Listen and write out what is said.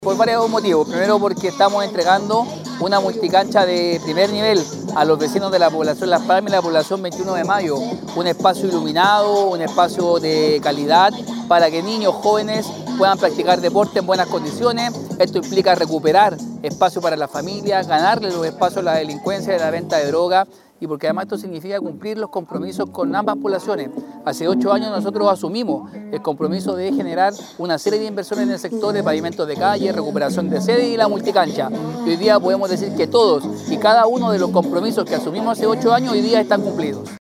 Por varios motivos. Primero, porque estamos entregando una multicancha de primer nivel a los vecinos de la población Las Palmas y la población 21 de Mayo. Un espacio iluminado, un espacio de calidad para que niños, jóvenes puedan practicar deporte en buenas condiciones. Esto implica recuperar espacio para las familias, ganarle los espacios a la delincuencia y a la venta de droga, y porque además esto significa cumplir los compromisos con ambas poblaciones. Hace 8 años nosotros asumimos el compromiso de generar una serie de inversiones en el sector de pavimentos de calle, recuperación de sede y la multicancha. Y hoy día podemos decir que todos y cada uno de los compromisos que asumimos hace 8 años hoy día están cumplidos.